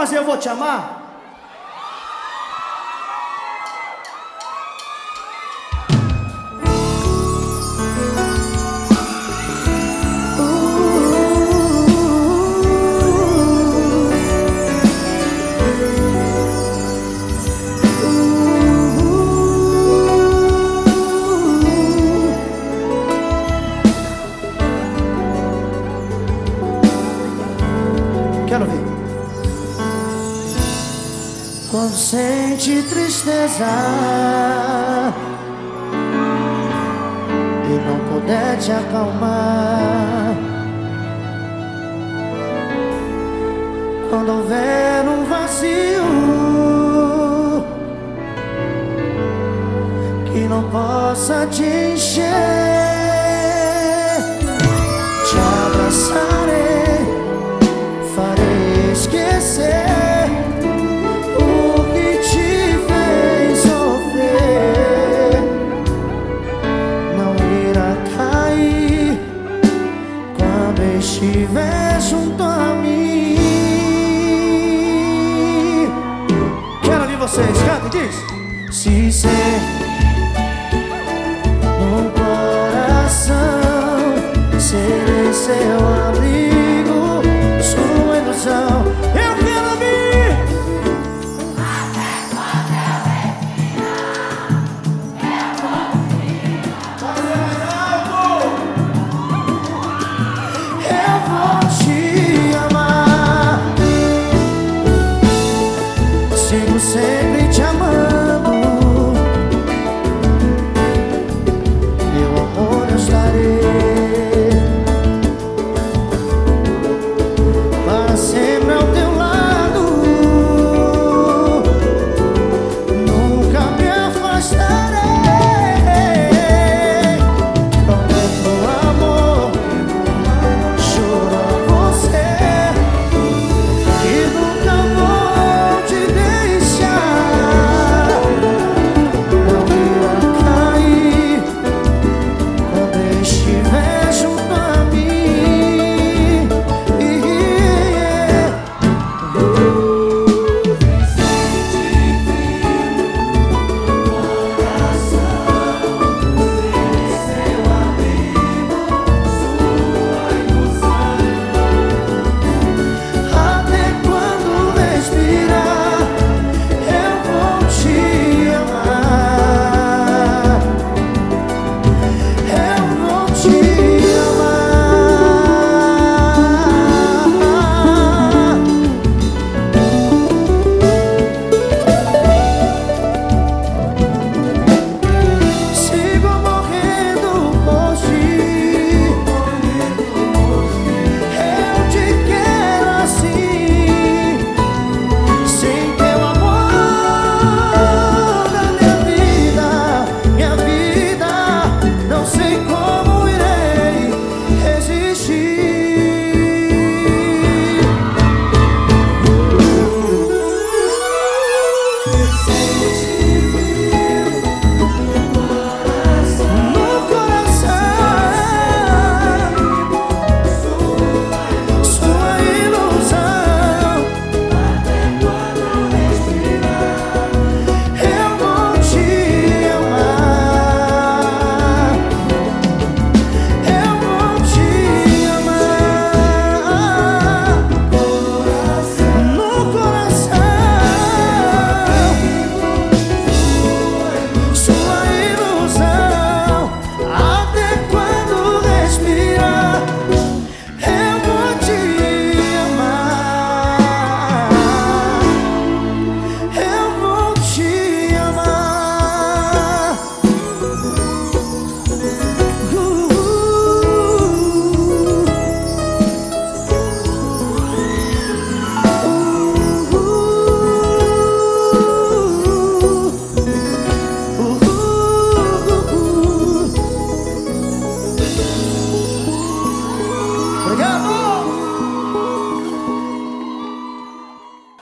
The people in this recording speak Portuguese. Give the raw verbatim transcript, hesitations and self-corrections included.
fazer Eu Vou Te Amar? Quero ver. Quando sente tristeza e não puder te acalmar, quando houver um vazio que não possa te encher, te abraçarei, farei esquecer o que te fez sofrer. Não irá cair quando estiver junto a mim. Quero ouvir vocês, canta e diz. Se ser no coração, serei seu abrigo, sua ilusão. Eu quero ouvir. Até quando eu respirar, eu vou te amar. Eu vou te amar. Sigo sempre